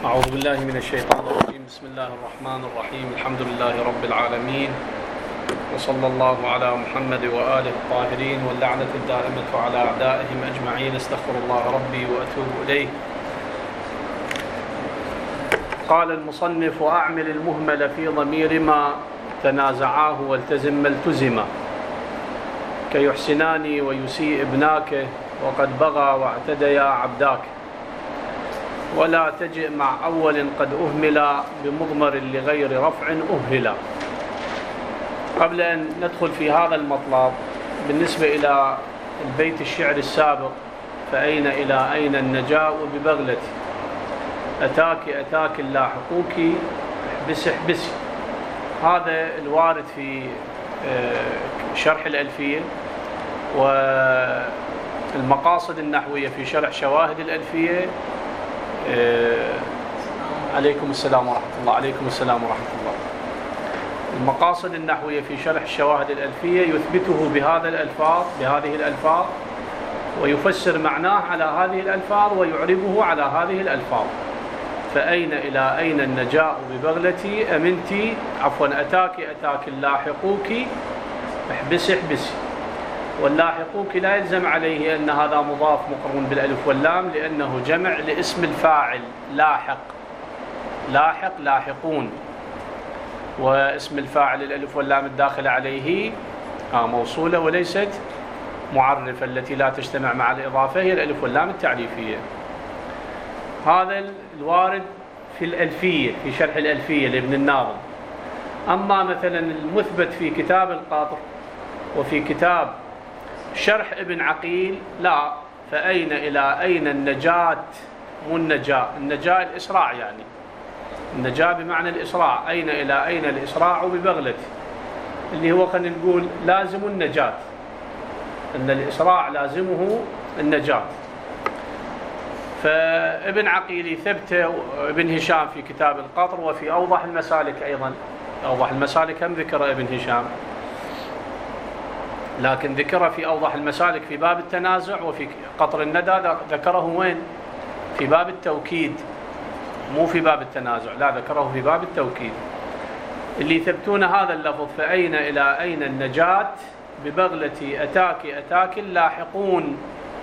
أعوذ بالله من الشيطان الرجيم. بسم الله الرحمن الرحيم. الحمد لله رب العالمين، وصلى الله على محمد وآله الطاهرين، واللعنة الدائمة على أعدائهم أجمعين. استغفر الله ربي وأتوب إليه. قال المصنف: وأعمل المهمل في ضمير ما تنازعاه والتزم ما التزم، كيحسنان ويسيء ابناك، وقد بغى واعتديا عبداك، ولا تجئ مع أول قد أهمل، بمضمر لغير رفع أهلا. قبل أن ندخل في هذا المطلب، بالنسبة إلى البيت الشعر السابق: فأين إلى أين النجاء ببغلتي، أتاك اللاحقوك، احبسي احبسي. هذا الوارد في شرح الألفية، والمقاصد النحوية في شرح شواهد الألفية. عليكم السلام ورحمة الله. عليكم السلام ورحمة الله. المقاصد النحوية في شرح الشواهد الألفية يثبته بهذه الألفاظ، ويفسر معناه على هذه الألفاظ، ويعربه على هذه الألفاظ. فأين إلى أين النجاء ببغلتي، أتاك اللاحقوك، احبسي احبسي. واللاحقوك لا يلزم عليه أن هذا مضاف مقرون بالألف واللام، لأنه جمع لاسم الفاعل لاحق. لاحقون، واسم الفاعل الألف واللام الداخل عليه موصولة وليست معرفة. التي لا تجتمع مع الإضافة هي الألف واللام التعريفية. هذا الوارد في الألفية، في شرح الألفية لابن الناظم. أما مثلا المثبت في كتاب القطر وفي كتاب شرح ابن عقيل، لا. فأين إلى أين النجاة، مو النجاة الإسراع، يعني النجاة بمعنى الإسراع. أين إلى أين الإسراع ببغلتي، اللي هو خلينا نقول لازم النجاة، أن الإسراع لازمه النجاة. فابن عقيل ثبت ابن هشام في كتاب القطر، وفي أوضح المسالك أيضا. أوضح المسالك هم ذكر ابن هشام، لكن ذكر في أوضح المسالك في باب التنازع، وفي قطر الندى ذكره وين؟ في باب التوكيد، مو في باب التنازع، لا، ذكره في باب التوكيد. اللي يثبتون هذا اللفظ: فأين إلى أين النجاة ببغلتي، أتاك اللاحقون،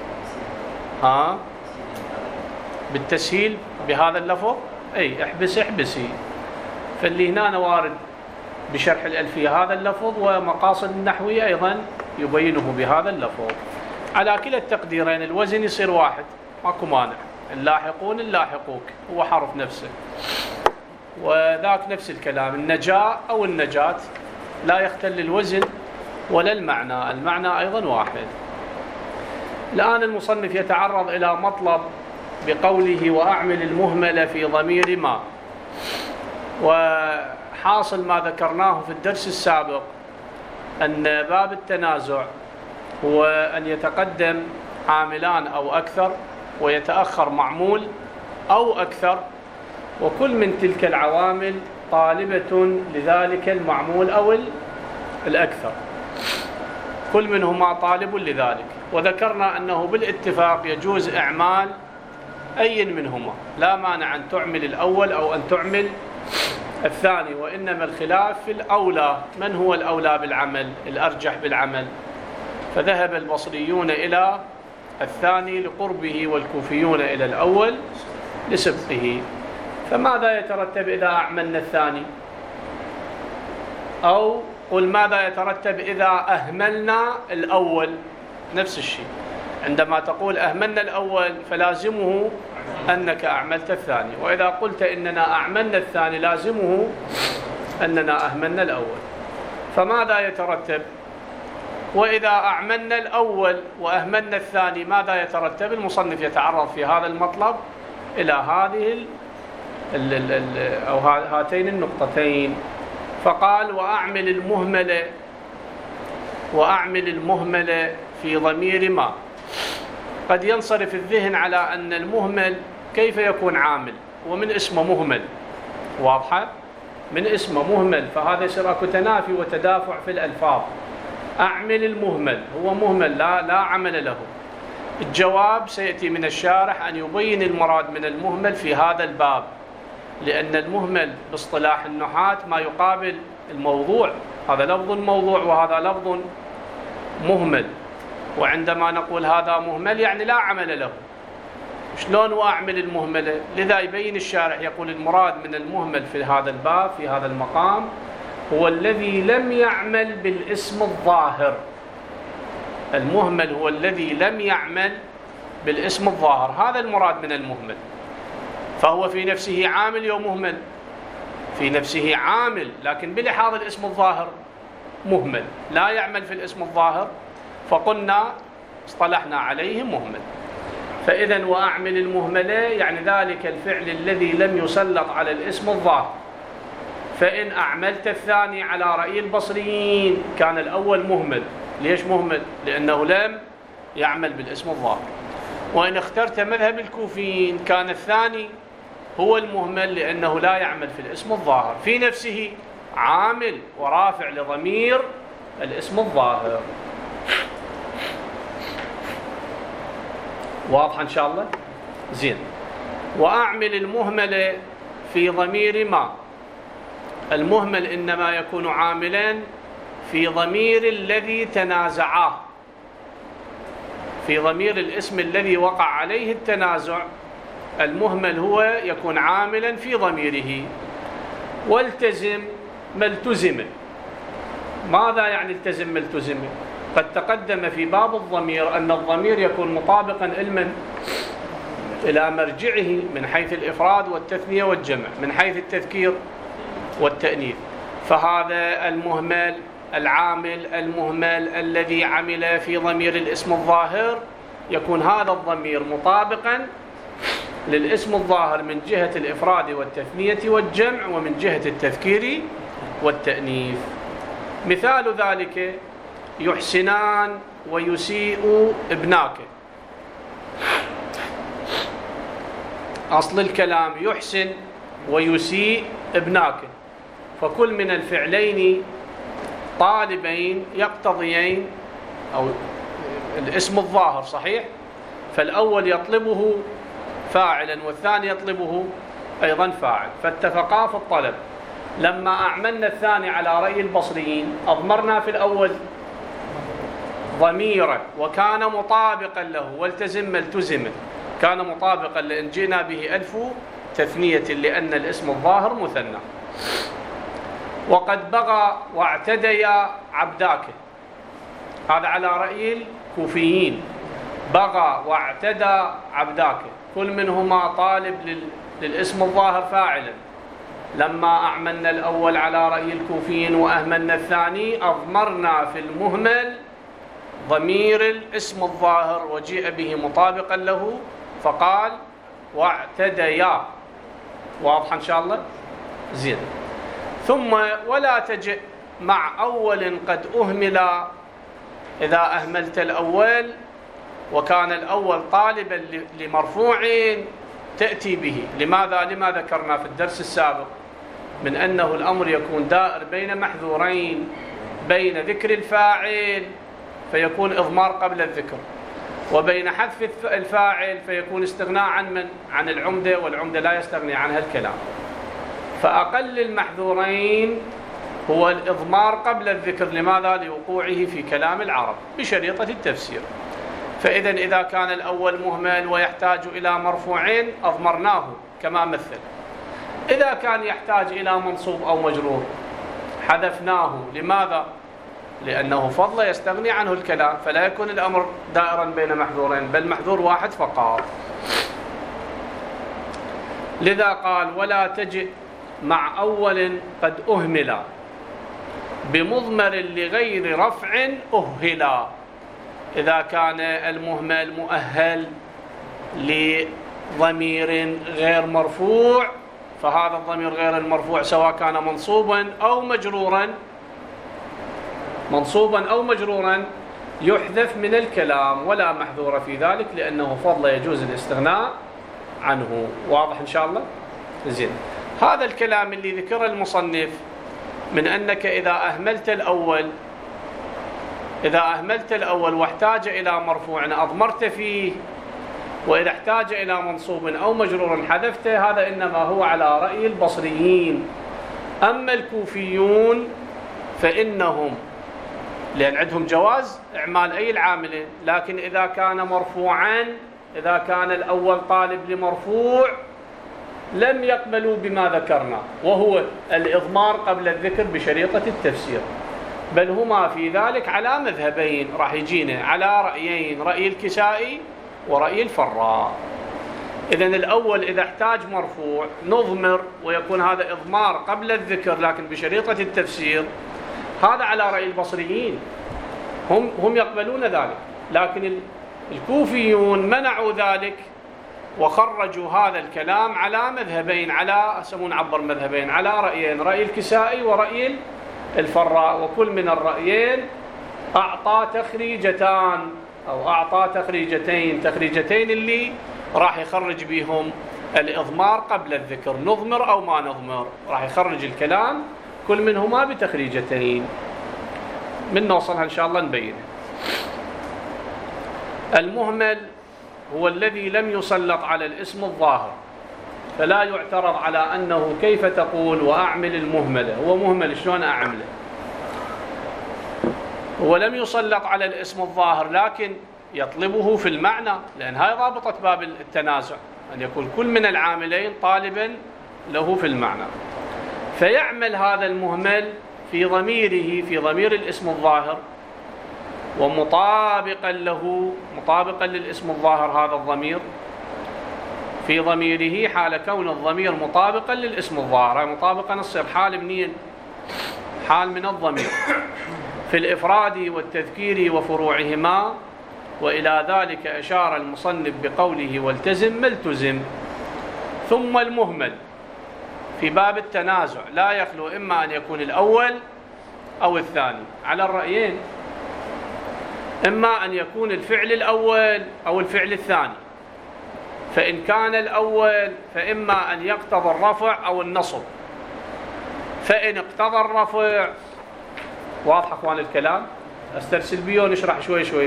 بالتسهيل بهذا اللفظ، أي احبسي احبسي. فاللي هنا وارد بشرح الألفية هذا اللفظ، ومقاصد النحوية أيضا يبينه بهذا اللفظ. على كلا التقديرين الوزن يصير واحد، ماكو مانع. اللاحقون اللاحقوك هو حرف نفسه، وذاك نفس الكلام. النجاة أو النجاة لا يختل الوزن ولا المعنى أيضا واحد. الآن المصنف يتعرض إلى مطلب بقوله: وأعمل المهمل في ضمير ما. وحاصل ما ذكرناه في الدرس السابق أن باب التنازع هو أن يتقدم عاملان أو أكثر، ويتأخر معمول أو أكثر، وكل من تلك العوامل طالبة لذلك المعمول أو الأكثر، كل منهما طالب لذلك. وذكرنا أنه بالاتفاق يجوز إعمال أي منهما، لا مانع أن تعمل الأول أو أن تعمل الثاني، وإنما الخلاف في الأولى، من هو الأولى بالعمل، الأرجح بالعمل. فذهب البصريون إلى الثاني لقربه، والكوفيون إلى الأول لسبقه. فماذا يترتب إذا أعملنا الثاني؟ أو قل ماذا يترتب إذا أهملنا الأول؟ نفس الشيء، عندما تقول أهملنا الأول فلازمه أنك أعملت الثاني، وإذا قلت إننا أعملنا الثاني لازمه أننا أهملنا الأول. فماذا يترتب؟ وإذا أعملنا الأول وأهملنا الثاني ماذا يترتب؟ المصنف يتعرض في هذا المطلب إلى هذه أو هاتين النقطتين. فقال: وأعمل المهمل في ضمير ما. قد ينصرف الذهن على أن المهمل كيف يكون عامل، ومن اسمه مهمل، واضحة؟ من اسمه مهمل، فهذا يصير اكو تنافي وتدافع في الألفاظ. أعمل المهمل، هو مهمل لا عمل له. الجواب سيأتي من الشارح أن يبين المراد من المهمل في هذا الباب، لأن المهمل باصطلاح النحاة ما يقابل الموضوع، هذا لفظ موضوع وهذا لفظ مهمل. وعندما نقول هذا مهمل يعني لا عمل له. شلون أعمل المهملة؟ لذا يبين الشارح يقول المراد من المهمل في هذا الباب في هذا المقام هو الذي لم يعمل بالاسم الظاهر. المهمل هو الذي لم يعمل بالاسم الظاهر، هذا المراد من المهمل. فهو في نفسه عامل يوم مهمل، في نفسه عامل، لكن بلحاظ الاسم الظاهر مهمل، لا يعمل في الاسم الظاهر، فقلنا اصطلحنا عليه مهمل. فإذا وأعمل المهملة يعني ذلك الفعل الذي لم يسلط على الاسم الظاهر. فإن أعملت الثاني على رأي البصريين كان الأول مهمل. ليش مهمل؟ لأنه لم يعمل بالاسم الظاهر. وإن اخترت مذهب الكوفيين كان الثاني هو المهمل لأنه لا يعمل في الاسم الظاهر، في نفسه عامل ورافع لضمير الاسم الظاهر. واضح إن شاء الله؟ زين. وأعمل المهمل في ضمير ما. المهمل إنما يكون عاملا في ضمير الذي تنازعاه، في ضمير الاسم الذي وقع عليه التنازع. المهمل هو يكون عاملا في ضميره. والتزم ما التزم. ماذا يعني التزم ما التزم؟ قد تقدم في باب الضمير أن الضمير يكون مطابقا إلى مرجعه من حيث الإفراد والتثنية والجمع، من حيث التذكير والتأنيث. فهذا المهمل العامل المهمل الذي عمل في ضمير الاسم الظاهر يكون هذا الضمير مطابقا للاسم الظاهر من جهة الإفراد والتثنية والجمع ومن جهة التذكير والتأنيث. مثال ذلك يحسنان ويسيء ابناك. أصل الكلام يحسن ويسيء ابناك، فكل من الفعلين طالبين يقتضيين أو الاسم الظاهر صحيح، فالأول يطلبه فاعلا والثاني يطلبه أيضا فاعل، فاتفقا في الطلب. لما أعملنا الثاني على رأي البصريين أضمرنا في الأول ضميرا وكان مطابقا له، والتزم ما التزم كان مطابقا لأن جئنا به ألف تثنية لأن الاسم الظاهر مثنى. وقد بغى واعتديا عبداك، هذا على رأي الكوفيين. بغى واعتدى عبداك كل منهما طالب للاسم الظاهر فاعلا. لما أعملنا الأول على رأي الكوفيين وأهملنا الثاني أضمرنا في المهمل ضمير الاسم الظاهر وجيء به مطابقا له فقال واعتديا. واضح إن شاء الله؟ زين. ثم ولا تجئ مع أول قد أهمل. إذا أهملت الأول وكان الأول طالبا لمرفوع تأتي به. لماذا؟ لما ذكرنا في الدرس السابق من أنه الأمر يكون دائر بين محذورين، بين ذكر الفاعل فيكون إضمار قبل الذكر، وبين حذف الفاعل فيكون استغناء عن العمدة، والعمدة لا يستغني عنها الكلام. فأقل المحذورين هو الإضمار قبل الذكر. لماذا؟ لوقوعه في كلام العرب بشريطة التفسير. فإذا إذا كان الأول مهمل ويحتاج إلى مرفوعين أضمرناه كما مثل. إذا كان يحتاج إلى منصوب أو مجرور حذفناه. لماذا؟ لأنه فضل يستغني عنه الكلام، فلا يكون الأمر دائرا بين محذورين بل محذور واحد فقط. لذا قال ولا تجئ مع أول قد أهمل بمضمر لغير رفع أهلا. إذا كان المهمل مؤهل لضمير غير مرفوع فهذا الضمير غير المرفوع سواء كان منصوبا أو مجرورا يحذف من الكلام ولا محذور في ذلك لأنه فضل يجوز الاستغناء عنه. واضح إن شاء الله؟ زين. هذا الكلام اللي ذكر المصنف من أنك إذا أهملت الأول واحتاج إلى مرفوع أضمرت فيه وإذا احتاج إلى منصوب أو مجرور حذفته، هذا إنما هو على رأي البصريين. أما الكوفيون فإنهم لأن عندهم جواز إعمال أي العاملين، لكن إذا كان مرفوعا، إذا كان الأول طالب لمرفوع لم يقبلوا بما ذكرنا، وهو الإضمار قبل الذكر بشريطة التفسير، بل هما في ذلك على مذهبين، راح يجينا على رأيين، رأي الكسائي ورأي الفراء. إذن الأول إذا احتاج مرفوع نضمر ويكون هذا إضمار قبل الذكر لكن بشريطة التفسير، هذا على رأي البصريين، هم يقبلون ذلك، لكن الكوفيون منعوا ذلك وخرجوا هذا الكلام على مذهبين، على سمون عبر مذهبين، على رأيين، رأي الكسائي ورأي الفراء، وكل من الرأيين أعطى تخريجتان أو أعطى تخريجتين اللي راح يخرج بهم الإضمار قبل الذكر، نضمر أو ما نضمر، راح يخرج الكلام كل منهما بتخريجتين، من نوصلها إن شاء الله نبينه. المهمل هو الذي لم يسلط على الاسم الظاهر، فلا يعترض على أنه كيف تقول وأعمل المهملة، هو مهمل شلون أعمله؟ هو لم يسلط على الاسم الظاهر لكن يطلبه في المعنى، لأن هاي ضابطة باب التنازع، أن يكون كل من العاملين طالبا له في المعنى، فيعمل هذا المهمل في ضميره، في ضمير الاسم الظاهر، ومطابقا له، مطابقا للاسم الظاهر هذا الضمير في ضميره حال كون الضمير مطابقا للاسم الظاهر. مطابقا تصير حال منين؟ حال من الضمير في الإفراد والتذكير وفروعهما، وإلى ذلك أشار المصنف بقوله والتزم ما التزم. ثم المهمل في باب التنازع لا يخلو إما أن يكون الأول أو الثاني على الرأيين، إما أن يكون الفعل الأول أو الفعل الثاني، فإن كان الأول فإما أن يقتضي الرفع أو النصب، فإن اقتضى الرفع، واضح أخوان الكلام؟ أسترسل بيه ونشرح شوي شوي.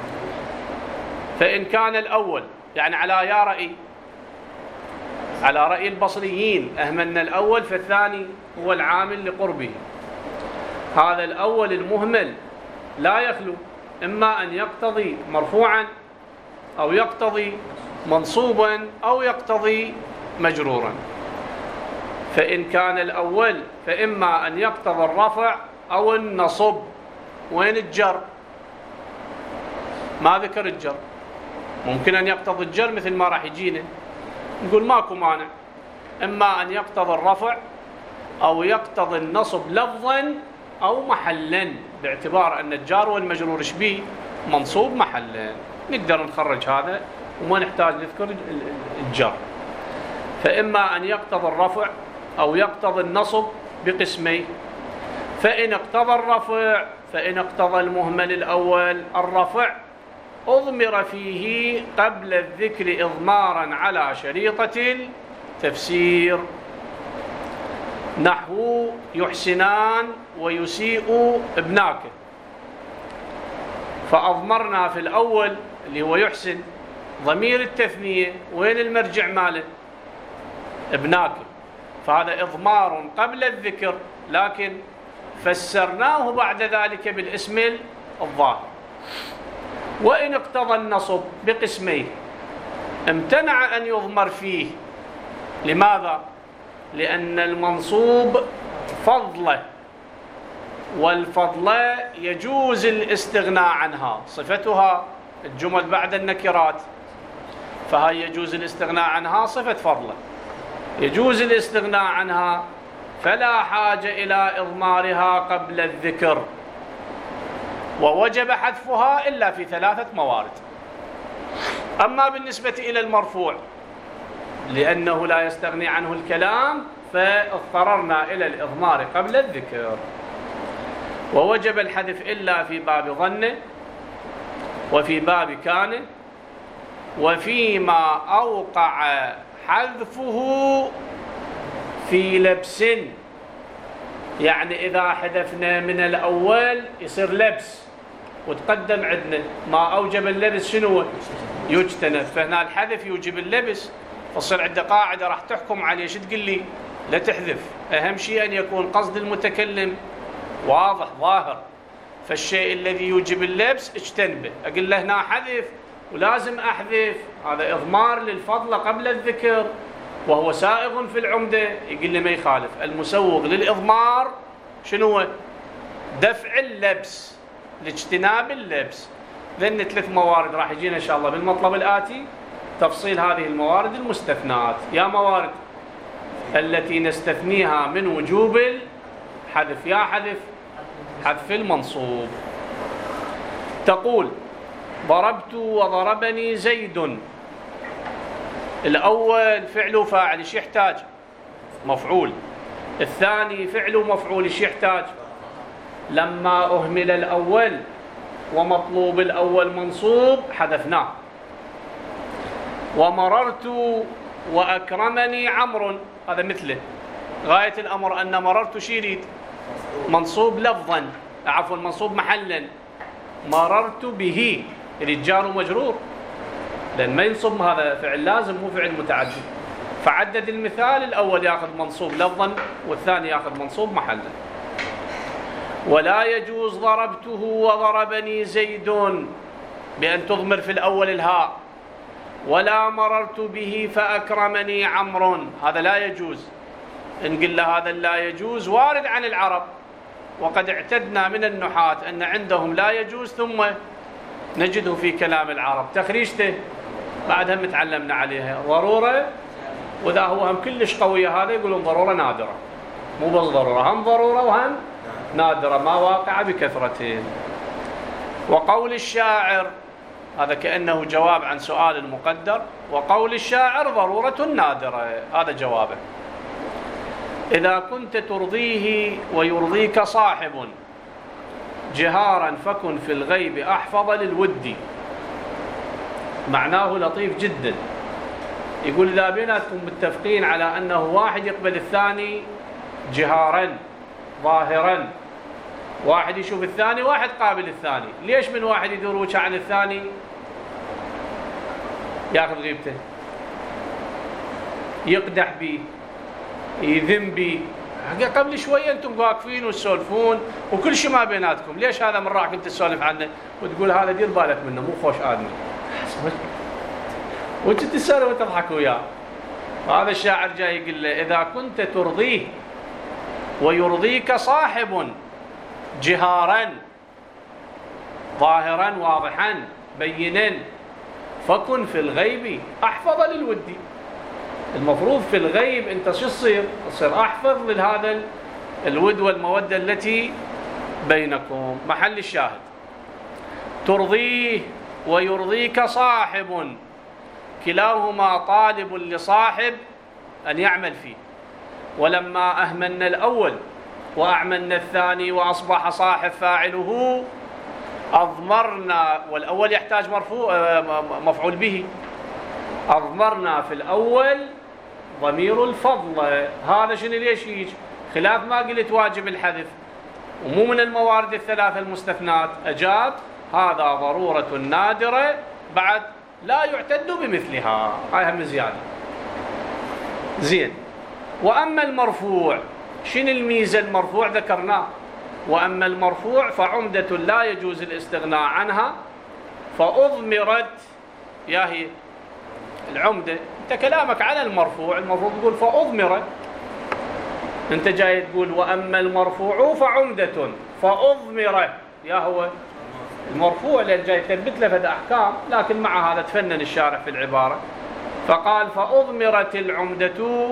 فإن كان الأول يعني على يا رأي، على رأي البصريين أهملنا الأول، فالثاني هو العامل لقربه، هذا الأول المهمل لا يخلو إما أن يقتضي مرفوعا أو يقتضي منصوبا أو يقتضي مجرورا. فإن كان الأول فإما أن يقتضي الرفع أو النصب. وين الجر؟ ما ذكر الجر، ممكن أن يقتضي الجر مثل ما راح يجينا، نقول ماكو مانع، إما أن يقتضي الرفع أو يقتضي النصب لفظا أو محلا، باعتبار أن الجار والمجرور شبيه منصوب محلا، نقدر نخرج هذا وما نحتاج نذكر الجر. فإما أن يقتضي الرفع أو يقتضي النصب بقسمين، فإن اقتضى الرفع، فإن اقتضى المهمل الأول الرفع أضمر فيه قبل الذكر إضمارا على شريطة التفسير، نحو يحسنان ويسيء ابناك، فأضمرنا في الأول اللي هو يحسن ضمير التثنية، وين المرجع ماله؟ ابناك، فهذا إضمار قبل الذكر، لكن فسرناه بعد ذلك بالاسم الظاهر. وإن اقتضى النصب بقسمين امتنع أن يضمر فيه، لماذا؟ لأن المنصوب فضلة، والفضلة يجوز الاستغناء عنها، صفتها الجمل بعد النكرات، فهي يجوز الاستغناء عنها، صفة فضلة يجوز الاستغناء عنها، فلا حاجة إلى إضمارها قبل الذكر، ووجب حذفها إلا في 3 موارد. أما بالنسبة إلى المرفوع لأنه لا يستغني عنه الكلام، فاضطررنا إلى الإضمار قبل الذكر، ووجب الحذف إلا في باب ظن، وفي باب كان، وفيما أوقع حذفه في لبس، يعني إذا حذفنا من الأول يصير لبس، وتقدم عندنا ما أوجب اللبس شنو؟ يجتنب. فهنا الحذف يوجب اللبس، فصير عندك قاعدة راح تحكم عليه. شو تقول لي؟ لا تحذف، أهم شيء أن يكون قصد المتكلم واضح ظاهر. فالشيء الذي يوجب اللبس اجتنبه. أقول له هنا حذف ولازم أحذف، هذا إضمار للفضل قبل الذكر وهو سائغ في العمدة. يقول لي ما يخالف. المسوغ للإضمار شنو هو؟ دفع اللبس، لاجتناب اللبس. ذن 3 موارد راح يجينا إن شاء الله بالمطلب الآتي تفصيل هذه الموارد المستثنات. يا موارد التي نستثنيها من وجوب الحذف. يا حذف المنصوب. تقول ضربت وضربني زيد. الأول فعل وفاعل، ايش يحتاج؟ مفعول. الثاني فعل ومفعول، ايش يحتاج؟ لما أهمل الأول ومطلوب الأول منصوب حذفناه. ومررت وأكرمني عمرو، هذا مثله. غاية الأمر أن مررت شي يريد؟ منصوب لفظا، عفوا منصوب محلا. مررت به يريد جار ومجرور، لأن ما ينصب، هذا فعل لازم مو فعل متعدد. فعدد المثال، الأول يأخذ منصوب لفظا والثاني يأخذ منصوب محلا. ولا يجوز ضربته وضربني زيد بأن تضمر في الأول الهاء. ولا مررت به فأكرمني عمرو، هذا لا يجوز. إن قلنا هذا لا يجوز وارد عن العرب، وقد اعتدنا من النحاة أن عندهم لا يجوز ثم نجده في كلام العرب. تخريجته بعدها متعلمنا عليها ضرورة، وإذا هو هم كلش قوية هذا يقولون ضرورة نادرة، مو بس ضرورة، هم ضرورة وهم نادرة، ما واقع بكثرة. وقول الشاعر، هذا كأنه جواب عن سؤال مقدر. وقول الشاعر ضرورة نادرة، هذا جوابه. إذا كنت ترضيه ويرضيك صاحب جهارا فكن في الغيب أحفظ للود. معناه لطيف جدا. يقول إذا بيناتكم متفقين على أنه واحد يقبل الثاني جهارا ظاهرا، واحد يشوف الثاني، واحد قابل الثاني، ليش من واحد يدور وجهه عن الثاني ياخذ غيبته، يقدح بيه، يذم بيه؟ قبل شويه انتم واقفين وتسولفون وكل شيء ما بيناتكم، ليش هذا من راحك انت تسولف عنه وتقول هذا دير بالك منه مو خوش ادمي، وانت تسولف وتضحك وياه. هذا الشاعر جاي يقول له اذا كنت ترضيه ويرضيك صاحب جهارا ظاهرا واضحا بينا فكن في الغيب احفظ للود. المفروض في الغيب انت شو تصير احفظ لهذا الود والمودة التي بينكم. محل الشاهد ترضيه ويرضيك صاحب، كلاهما طالب لصاحب أن يعمل فيه. ولما أهملنا الأول وأعملنا الثاني وأصبح صاحب فاعله أضمرنا، والأول يحتاج مفعول به، أضمرنا في الأول ضمير الفضل. هذا شنو ليش يجي خلاف ما قلت واجب الحذف ومو من الموارد الثلاثة المستثنات، أجاب هذا ضرورة نادرة بعد لا يعتد بمثلها، هاي هم زيادة. زين. وأما المرفوع، شنو الميزة المرفوع ذكرناه. وأما المرفوع فعمدة لا يجوز الاستغناء عنها فأضمرت، يا هي العمدة. انت كلامك على المرفوع المفروض تقول فأضمرت، انت جاي تقول وأما المرفوع فعمدة فأضمرت، يا هو المرفوع لأن جاي يثبت له فد أحكام، لكن مع هذا تفنن الشارح في العبارة فقال فأضمرت العمدة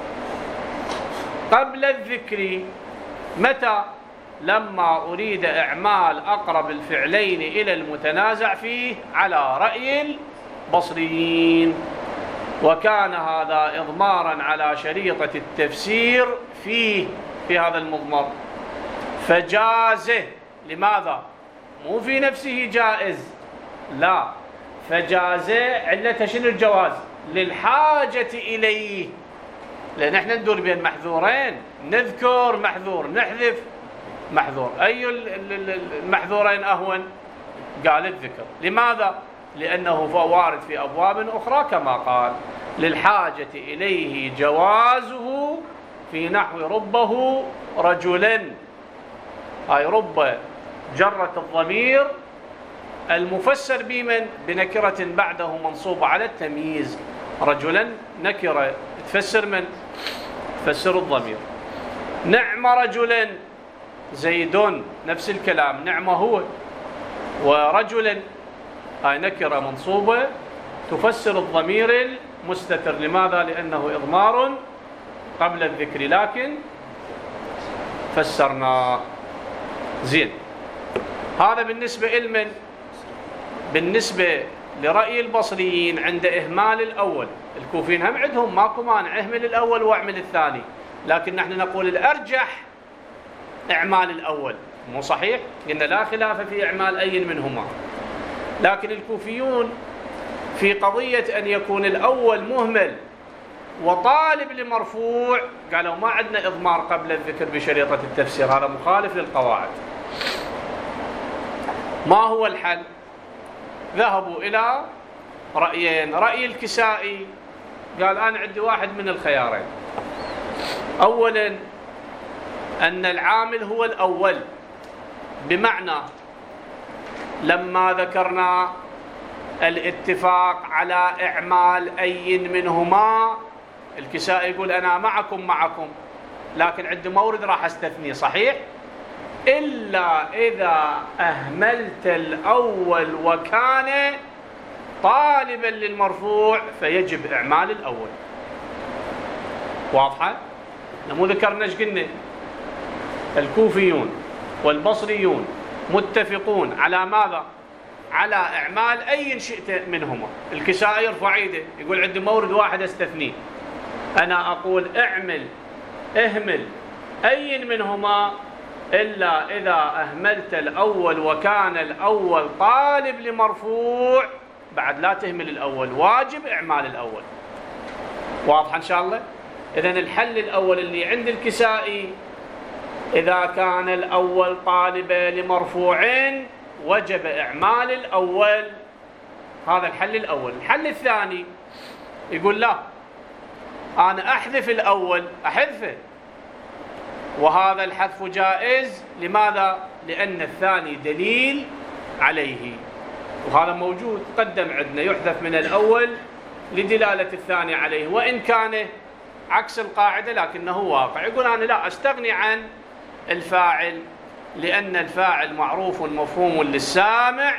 قبل الذكر. متى؟ لما أريد إعمال أقرب الفعلين إلى المتنازع فيه على رأي البصريين، وكان هذا إضمارا على شريطة التفسير فيه في هذا المضمر فجازه. لماذا؟ مو في نفسه جائز، لا، فجازه علته شنو الجواز؟ للحاجة إليه، لأن احنا ندور بين محذورين، نذكر محذور نحذف محذور، أي المحذورين أهون؟ قال الذكر. لماذا؟ لأنه وارد في أبواب أخرى كما قال للحاجة إليه جوازه في نحو ربه رجلا. هاي رب جرت الضمير المفسر بمن؟ بنكرة بعده منصوب على التمييز. رجلا نكرة تفسر من؟ تفسر الضمير. نعم رجلا زيد نفس الكلام، نعم هو، ورجلا هاي نكرة منصوبة تفسر الضمير المستتر. لماذا؟ لأنه إضمار قبل الذكر، لكن فسرناه. زين، هذا بالنسبة لمن؟ بالنسبة لرأي البصريين عند إهمال الأول. الكوفيين هم عندهم ماكو مانع اهمل الأول واعمل الثاني، لكن نحن نقول الأرجح إعمال الأول. مو صحيح؟ قلنا لا خلاف في إعمال أي منهما، لكن الكوفيون في قضية أن يكون الأول مهمل وطالب لمرفوع قالوا ما عندنا إضمار قبل الذكر بشريطة التفسير، هذا مخالف للقواعد. ما هو الحل؟ ذهبوا إلى رأيين. رأي الكسائي قال أنا عندي واحد من الخيارين. أولا أن العامل هو الأول، بمعنى لما ذكرنا الاتفاق على إعمال أي منهما، الكسائي يقول أنا معكم، لكن عندي مورد راح أستثني. صحيح؟ إلا إذا أهملت الأول وكان طالبا للمرفوع فيجب إعمال الأول. واضحة؟ مو ذكرنا ايش قلنا؟ الكوفيون والبصريون متفقون على ماذا؟ على إعمال أي شئت منهما. الكسائي يرفع ايده يقول عندي مورد واحد استثنيه، أنا أقول اهمل أي منهما إلا إذا أهملت الأول وكان الأول طالب لمرفوع، بعد لا تهمل الأول، واجب إعمال الأول. واضح إن شاء الله؟ إذن الحل الأول اللي عند الكسائي إذا كان الأول طالب لمرفوع وجب إعمال الأول. هذا الحل الأول. الحل الثاني يقول لا، أنا أحذف الأول، أحذفه، وهذا الحذف جائز. لماذا؟ لأن الثاني دليل عليه، وهذا موجود قدم عندنا، يحذف من الأول لدلالة الثاني عليه، وإن كان عكس القاعدة لكنه واقع. يقول أنا لا أستغني عن الفاعل لأن الفاعل معروف مفهوم للسامع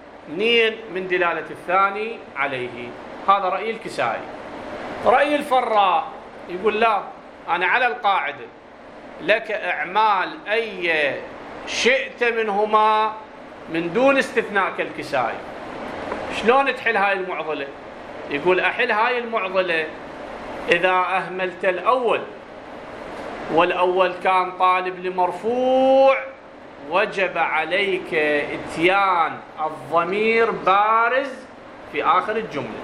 من دلالة الثاني عليه. هذا رأي الكسائي. رأي الفراء يقول لا، أنا على القاعدة لك إعمال أي شئت منهما من دون استثناء كالكسائي. شلون تحل هاي المعضلة؟ يقول أحل هاي المعضلة إذا أهملت الأول والأول كان طالب لمرفوع، وجب عليك إتيان الضمير بارز في آخر الجملة.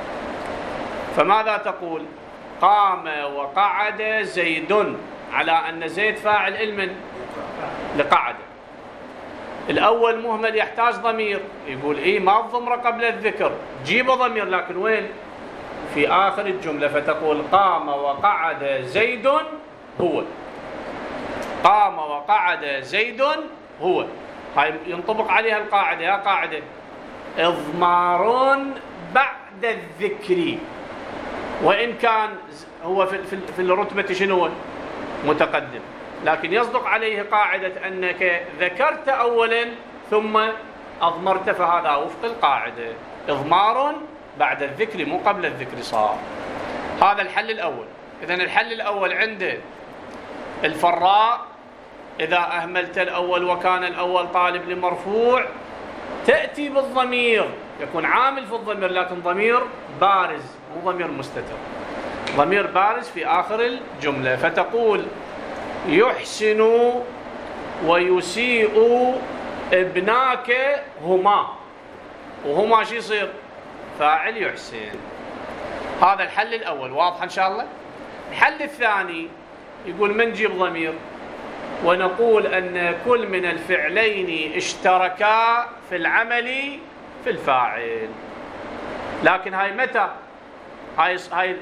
فماذا تقول؟ قام وقعد زيد، على أن زيد فاعل المن لقعد. الأول مهمل يحتاج ضمير، يقول إيه ما الضمر قبل الذكر، جيب ضمير، لكن وين؟ في آخر الجملة. فتقول قام وقعد زيد هو. قام وقعد زيد هو. هاي ينطبق عليها القاعدة. يا قاعدة إضمار بعد الذكر، وإن كان هو في الرتبة شنو؟ متقدم، لكن يصدق عليه قاعدة أنك ذكرت أولا ثم أضمرت، فهذا وفق القاعدة إضمار بعد الذكر مو قبل الذكر صار. هذا الحل الأول. إذن الحل الأول عند الفراء إذا أهملت الأول وكان الأول طالب لمرفوع، تأتي بالضمير، يكون عامل في الضمير لكن ضمير بارز مو ضمير مستتر، ضمير بارز في آخر الجملة. فتقول يحسن ويسيء ابناك هما، وهما شو يصير؟ فاعل يحسن. هذا الحل الأول. واضح إن شاء الله؟ الحل الثاني يقول من نجيب ضمير ونقول أن كل من الفعلين اشتركا في العمل في الفاعل. لكن هاي متى؟ هاي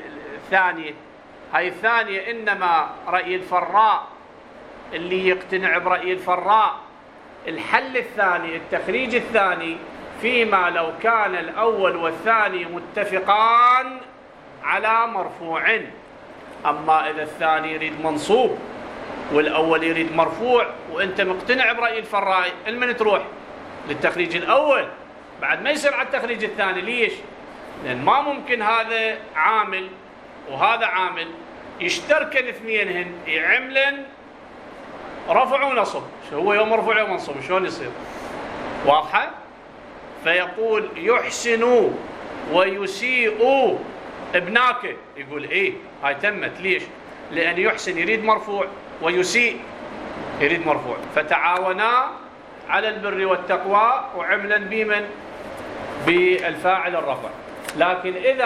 الثانية إنما رأي الفراء اللي يقتنع برأي الفراء الحل الثاني، التخريج الثاني، فيما لو كان الأول والثاني متفقان على مرفوع. أما إذا الثاني يريد منصوب والأول يريد مرفوع وأنت مقتنع برأي الفراء، المن تروح للتخريج الأول بعد ما يصير على التخريج الثاني. ليش؟ لأن ما ممكن هذا عامل وهذا عامل يشتركن اثنينهن يعملن رفع ونصب. شو هو يوم مرفوع يوم منصوب؟ شلون يصير؟ واضحة؟ فيقول يحسن ويسيء ابناك. يقول إيه هاي تمت. ليش؟ لأن يحسن يريد مرفوع ويسيء يريد مرفوع، فتعاونا على البر والتقوى وعملا بمن؟ بالفاعل الرفع. لكن إذا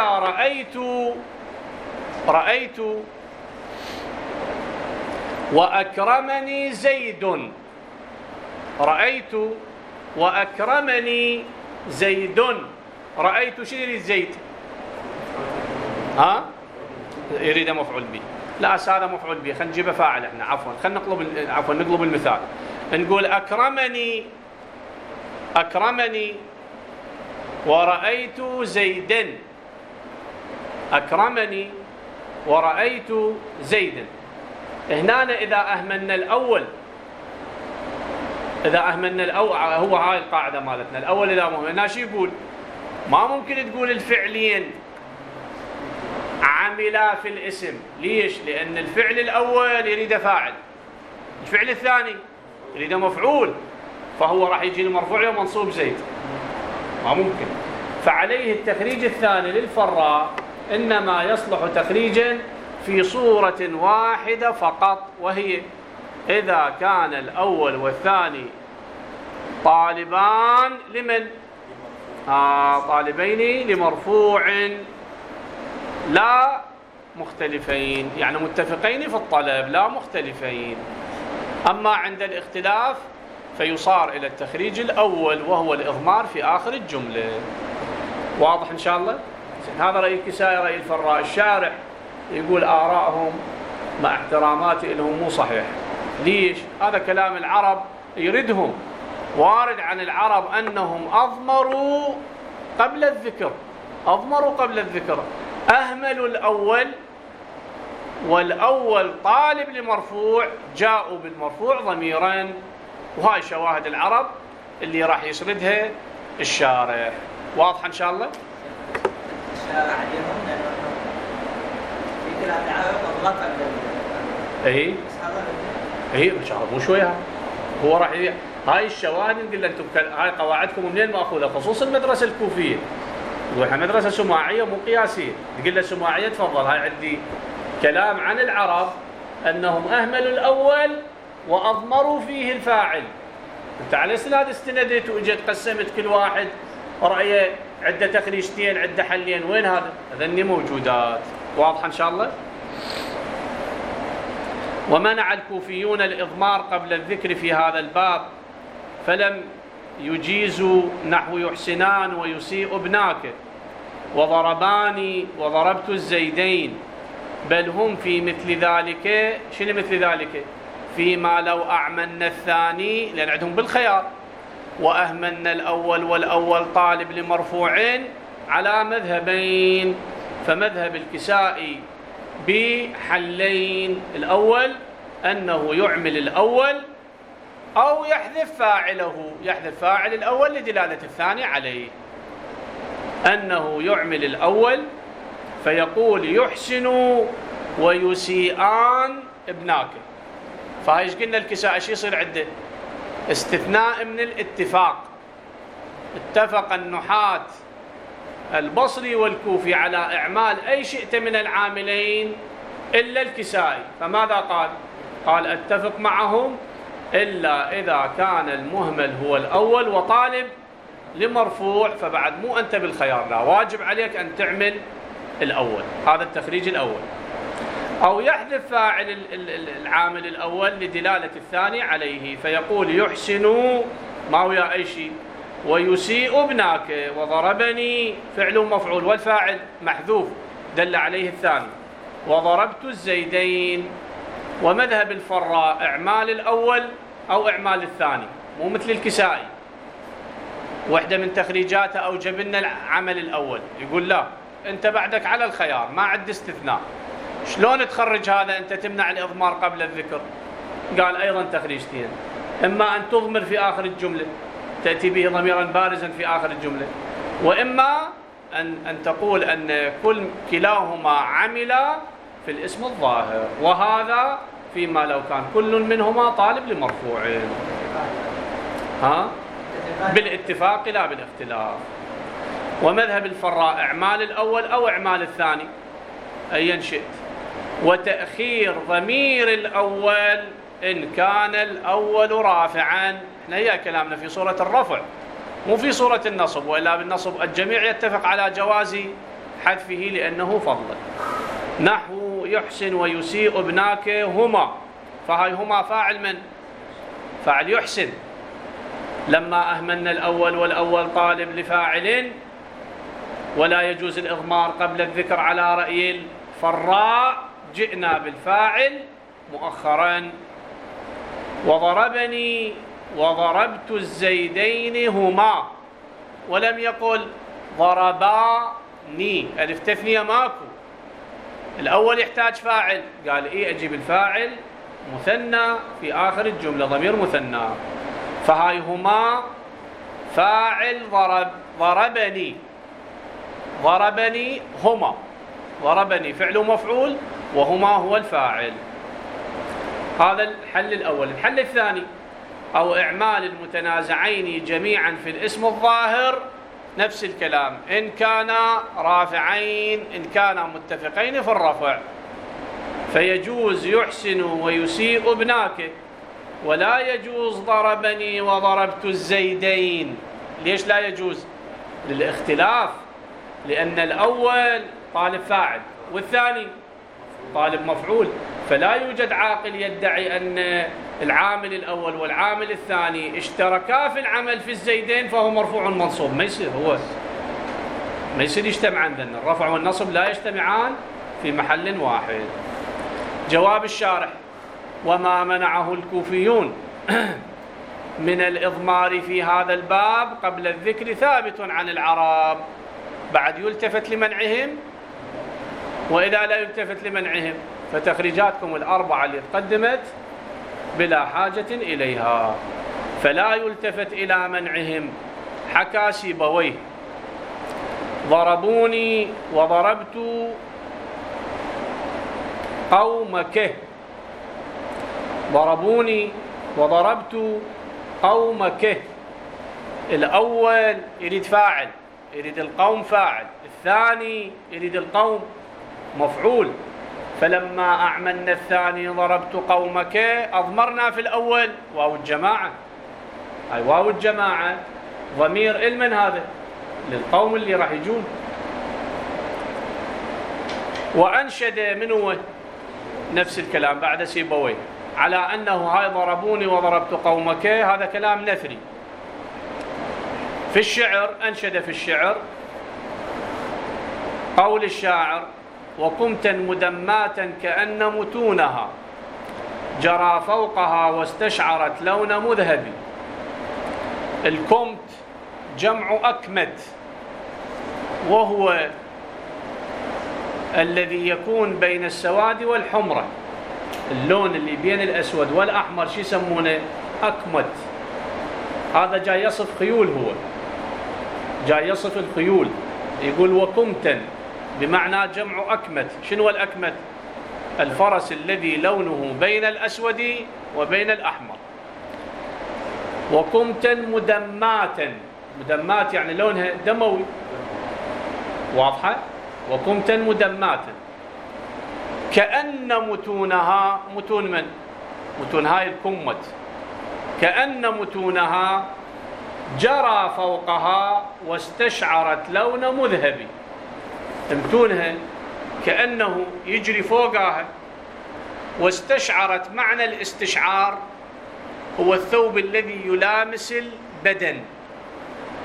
رأيت وأكرمني زيد، رأيت وأكرمني زيد، رأيت شنو يريد زيد؟ ها؟ يريد مفعول به. لا هذا مفعول به، خلينا نجيبه فاعل احنا. خلينا نقلب المثال. نقول أكرمني ورأيت زيدا. أكرمني ورأيت زيدا. هنا إذا أهملنا الأول، هو هاي القاعدة مالتنا. الأول إذا هنا شو يقول؟ ما ممكن تقول الفعلين عملا في الاسم. ليش؟ لأن الفعل الأول يريد فاعل، الفعل الثاني يريد مفعول، فهو راح يجي المرفوع ومنصوب زيد. ما ممكن. فعليه التخريج الثاني للفراء إنما يصلح تخريجا في صورة واحدة فقط، وهي إذا كان الأول والثاني طالبان لمن؟ طالبين لمرفوع لا مختلفين، يعني متفقين في الطلب لا مختلفين. أما عند الاختلاف فيصار إلى التخريج الأول وهو الإضمار في آخر الجملة. واضح إن شاء الله؟ هذا رأي الكسائي، رأي الفراء. الشارح يقول آراءهم مع احتراماتي لهم مو صحيح. ليش؟ هذا كلام العرب يردهم. وارد عن العرب أنهم أضمروا قبل الذكر، أهملوا الأول، والأول طالب لمرفوع جاءوا بالمرفوع ضميرا. وهاي شواهد العرب اللي راح يسردها الشارح. واضح إن شاء الله؟ الشارع عليهم في كلام العرب أضغط إيه إن شاء الله مو شوية. هو راح هاي الشواهد نقول له أنتم هاي قواعدكم منين مأخوذة؟ خصوص المدرسة الكوفية. يقول احنا مدرسة سماعية مو قياسية. تقول له سماعية تفضل، هاي عندي كلام عن العرب أنهم أهملوا الأول وأضمروا فيه الفاعل. أنت على هذا استندت وإجت قسمت كل واحد رأيه عدة تخريجتين عدة حلين. وين هذا؟ هذني موجودات. واضح إن شاء الله؟ ومنع الكوفيون الإضمار قبل الذكر في هذا الباب، فلم يجيزوا نحو يحسنان ويسيء ابناك وضرباني وضربت الزيدين، بل هم في مثل ذلك. شنو مثل ذلك؟ فيما لو أعملنا الثاني، لأن عندهم بالخيار، وأهملنا الأول والأول طالب لمرفوعين على مذهبين. فمذهب الكسائي بحلين: الأول أنه يعمل الأول أو يحذف فاعله، يحذف فاعل الأول لدلالة الثاني عليه. أنه يعمل الأول فيقول يحسن ويسيئان ابناك. فهاي ايش قلنا الكسائي شو يصير عنده؟ استثناء من الاتفاق. اتفق النحاة البصري والكوفي على إعمال أي شئت من العاملين إلا الكسائي. فماذا قال؟ قال اتفق معهم إلا إذا كان المهمل هو الأول وطالب لمرفوع، فبعد مو أنت بالخيار، لا واجب عليك أن تعمل الأول. هذا التخريج الأول. أو يحذف فاعل العامل الأول لدلالة الثاني عليه، فيقول يحسن ما ويا أي شيء، ويسيء ابناك. وضربني فعل مفعول والفاعل محذوف دل عليه الثاني. وضربت الزيدين. ومذهب الفراء إعمال الأول أو إعمال الثاني، مو مثل الكسائي واحدة من تخريجاته أوجب لنا العمل الأول، يقول لا أنت بعدك على الخيار ما عد استثناء. شلون تخرج هذا أنت تمنع الإضمار قبل الذكر؟ قال أيضا تخريجتين، إما أن تضمر في آخر الجملة تأتي به ضميرا بارزا في آخر الجملة، وإما أن تقول أن كلاهما عملا في الاسم الظاهر، وهذا فيما لو كان كل منهما طالب لمرفوع بالاتفاق لا بالاختلاف. ومذهب الفراء إعمال الأول أو إعمال الثاني أيا شئت، وتأخير ضمير الأول إن كان الأول رافعا. احنا هي كلامنا في صورة الرفع مو في صورة النصب، وإلا بالنصب الجميع يتفق على جواز حذفه لأنه فضل. نحو يحسن ويسيء ابناك هما، فهاي هما فاعل من؟ فاعل يحسن، لما أهملنا الأول والأول طالب لفاعل ولا يجوز الإضمار قبل الذكر على رأي الفراء جئنا بالفاعل مؤخرا. وضربني وضربت الزيدين هما، ولم يقل ضرباني، ألف تثنية ماكو، الأول يحتاج فاعل، قال إيه أجيب الفاعل مثنى في آخر الجملة ضمير مثنى، فهاي هما فاعل ضربني، ضربني هما، ضربني فعل مفعول وهما هو الفاعل. هذا الحل الأول. الحل الثاني أو إعمال المتنازعين جميعا في الاسم الظاهر نفس الكلام، إن كانا رافعين إن كانا متفقين في الرفع، فيجوز يحسن ويسيء ابناك، ولا يجوز ضربني وضربت الزيدين. ليش لا يجوز؟ للاختلاف، لأن الأول طالب فاعل والثاني طالب مفعول، فلا يوجد عاقل يدعي أن العامل الأول والعامل الثاني اشتركا في العمل في الزيدين فهو مرفوع منصوب. ما يصير، هو ما يصير يجتمعان، لأن الرفع والنصب لا يجتمعان في محل واحد. جواب الشارح: وما منعه الكوفيون من الإضمار في هذا الباب قبل الذكر ثابت عن العرب، بعد يلتفت لمنعهم، وإذا لا يلتفت لمنعهم فتخريجاتكم الأربعة اللي تقدمت بلا حاجة إليها، فلا يلتفت إلى منعهم. حكى سيبويه: ضربوني وضربت قومك، ضربوني وضربت قومك. الأول يريد فاعل، يريد القوم فاعل، الثاني يريد القوم مفعول، فلما أعملنا الثاني ضربت قومك أضمرنا في الأول واو الجماعة، أي واو الجماعة ضمير المن هذا للقوم اللي راح يجون. وأنشد منه نفس الكلام بعد سيبويه على أنه هاي ضربوني وضربت قومك هذا كلام نثري. في الشعر أنشد في الشعر قول الشاعر: وقمتا مدماتا كأن متونها جرى فوقها واستشعرت لون مذهبي. الكمت جمع أكمت، وهو الذي يكون بين السواد والحمرة، اللون اللي بين الأسود والأحمر شو يسمونه؟ أكمت. هذا جاي يصف خيول، هو جاي يصف الخيول، يقول وكمتا بمعنى جمع أكمت. شنو الأكمت؟ الفرس الذي لونه بين الأسود وبين الأحمر. وكمتا مدماتا، مدمات يعني لونها دموي، واضحة؟ وكمتا مدماتا كأن متونها، متون من؟ متون هاي الكمت، كأن متونها جرى فوقها واستشعرت لون مذهبي. متونها كأنه يجري فوقها، واستشعرت، معنى الاستشعار هو الثوب الذي يلامس البدن،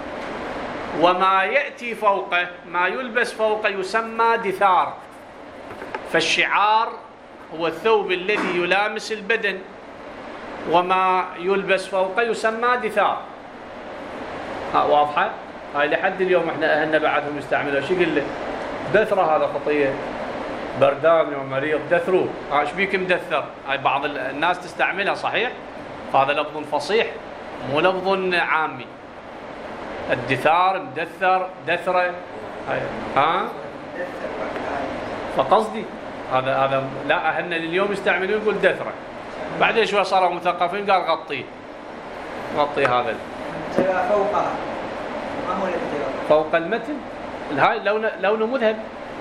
وما يأتي فوقه، ما يلبس فوقه يسمى دثار. فالشعار هو الثوب الذي يلامس البدن، وما يلبس فوقه يسمى دثار. واضحة؟ هاي لحد اليوم احنا اهلنا بعدهم يستعملوها. شو يقول له؟ دثرة، هذا خطية، بردان يوم مريض دثروه. ايش بيك مدثر؟ هاي بعض الناس تستعملها صحيح؟ هذا لفظ فصيح مو لفظ عامي. الدثار، مدثر، دثرة، هاي فقصدي هذا لا، اهلنا اليوم يستعملون يقول دثرة. بعدين شوي صاروا مثقفين قال غطيه، غطي هذا فوقها. ما هو فوق المتن. هاي لونه مذهب.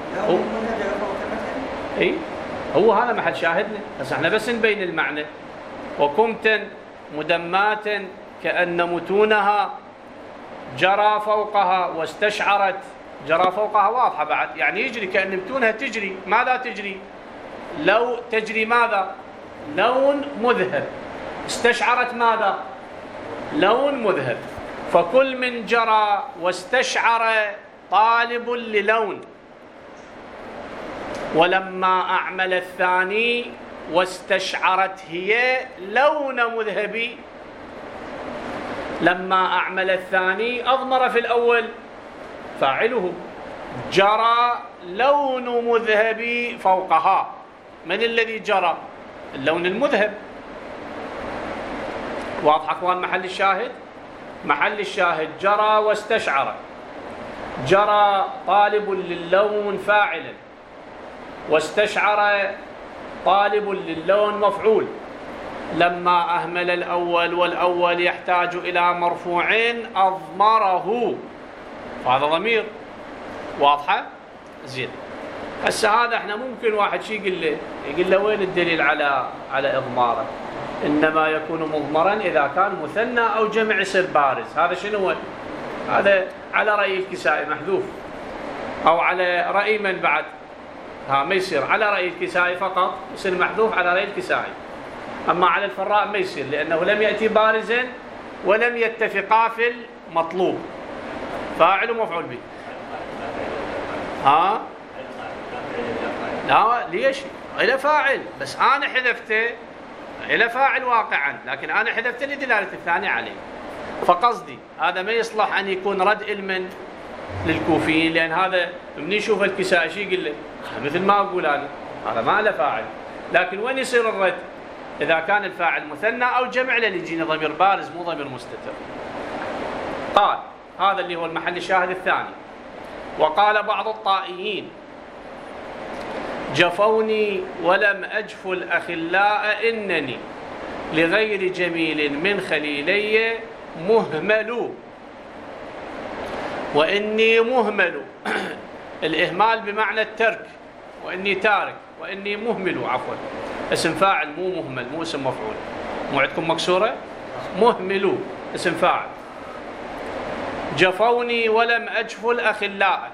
اي هو هذا محل شاهدنا. بس احنا بس نبين المعنى. وكمتا مدمات كأن متونها جرى فوقها واستشعرت. جرى فوقها واضحة بعد، يعني يجري كأن متونها تجري. ماذا تجري؟ لو تجري ماذا؟ لون مذهب. استشعرت ماذا؟ لون مذهب. فكل من جرى واستشعر طالب للون. ولما أعمل الثاني واستشعرت هي لون مذهبي. لما أعمل الثاني أضمر في الأول فاعله. جرى لون مذهبي فوقها. من الذي جرى؟ اللون المذهب. واضح أخوان محل الشاهد؟ محل الشاهد جرى واستشعر. جرى طالب للون فاعلا، واستشعر طالب للون مفعول. لما أهمل الأول والأول يحتاج إلى مرفوعين أضمره، هذا ضمير. واضحة؟ زين. هسه هذا احنا ممكن واحد شي يقول له وين الدليل على إضماره؟ إنما يكون مضمرا إذا كان مثنى أو جمع يصير بارز. هذا شنو؟ هذا على رأي الكسائي محذوف، أو على رأي من بعد؟ ما يصير على رأي الكسائي فقط، يصير محذوف على رأي الكسائي. أما على الفراء ما يصير، لأنه لم يأتي بارزا ولم يتفقا في المطلوب. فاعل ومفعول به. لا ليش؟ إلى فاعل، بس أنا حذفته إلى فاعل واقعا، لكن أنا حذفته لدلالة الثاني عليه. فقصدي هذا ما يصلح أن يكون رد علما للكوفيين، لأن هذا من يشوف الكسائي شي يقول له مثل ما أقول أنا هذا ما له فاعل. لكن وين يصير الرد؟ إذا كان الفاعل مثنى أو جمع، لأن يجينا ضمير بارز مو ضمير مستتر. قال هذا اللي هو المحل الشاهد الثاني. وقال بعض الطائيين جفوني ولم أجف الأخلاء إنني لغير جميل من خليلي مهمل. وإني مهمل الإهمال بمعنى الترك، وإني تارك، وإني مهمل عفوا اسم فاعل مو مهمل، مو اسم مفعول. مو عندكم مكسورة؟ مهمل اسم فاعل. جفوني ولم أجف الأخلاء.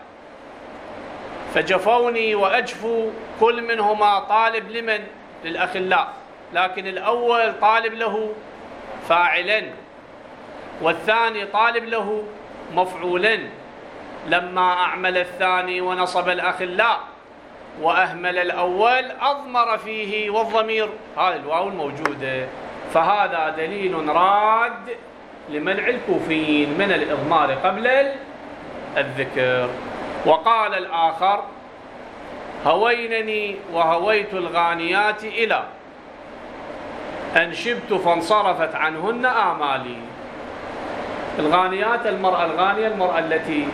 فجفوني وأجفو كل منهما طالب لمن؟ للأخلاء، لكن الأول طالب له فاعلا، والثاني طالب له مفعولا. لما أعمل الثاني ونصب الأخلاء وأهمل الأول أضمر فيه، والضمير هذه الواو الموجودة. فهذا دليل راد لمنع الكوفيين من الإضمار قبل الذكر. وقال الآخر هوينني وهويت الغانيات إلى أن شبت فانصرفت عنهن آمالي. الغانيات المرأة الغانية، المرأة التي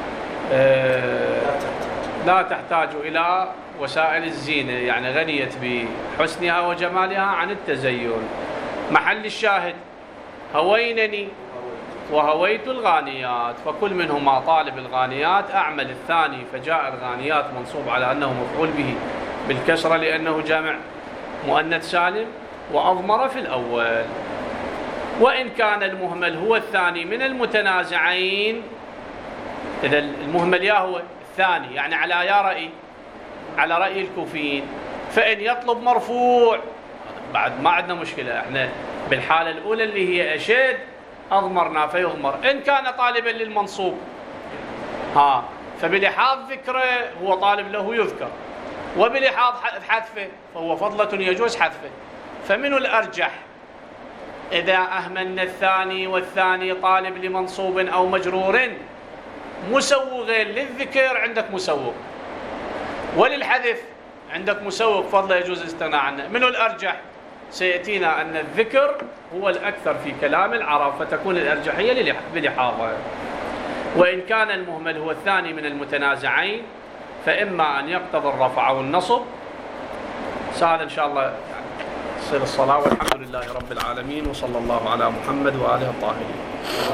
لا تحتاج إلى وسائل الزينة، يعني غنيت بحسنها وجمالها عن التزين. محل الشاهد هوينني وهويت الغانيات، فكل منهما طالب الغانيات. أعمل الثاني فجاء الغانيات منصوب على أنه مفعول به بالكسرة لأنه جامع مؤنث سالم، وأضمر في الأول. وإن كان المهمل هو الثاني من المتنازعين، إذا المهمل يا هو الثاني يعني على يا رأي، على رأي الكوفيين، فإن يطلب مرفوع بعد ما عندنا مشكلة. احنا بالحالة الأولى اللي هي أشد أضمرنا فيضمر. إن كان طالبا للمنصوب فبلحاظ ذكره هو طالب له يذكر، وبلحاظ حذفه فهو فضلة يجوز حذفه. فمن الأرجح إذا أهملنا الثاني والثاني طالب لمنصوب أو مجرور مسوغين للذكر عندك مسوغ، وللحذف عندك مسوغ فضل يجوز الاستغناء عنه. من الأرجح سيأتينا أن الذكر هو الأكثر في كلام العرب، فتكون الأرجحية بلحاظه. وإن كان المهمل هو الثاني من المتنازعين فإما أن يقتضي الرفع أو النصب. هذا إن شاء الله تصير الصلاة، والحمد لله رب العالمين، وصلى الله على محمد وآله الطاهرين.